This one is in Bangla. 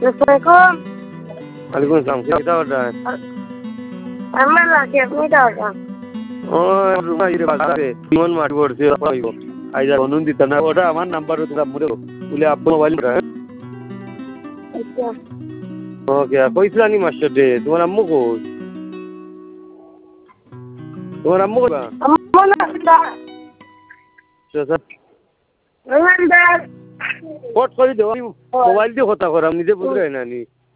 আসসালামু ওয়ালাইকুম আসসালাম কিতা ওটা আমার লাগে আপনি দাও ও রুমাইরে বাজারে মন মাটি পড়ছে পাইব আইজা অনুন দিতা না ওটা আমার নাম্বার তোরা মুরে বলে আপন মোবাইল আচ্ছা ওকে কইছলানি মাস্টার দে তোমার আম্মু কই তোমার আম্মু কই আমার দা স্যার আমার দা কোট করে দাও মোবাইল দিয়ে কথা করাম নিজে বুঝলে না নি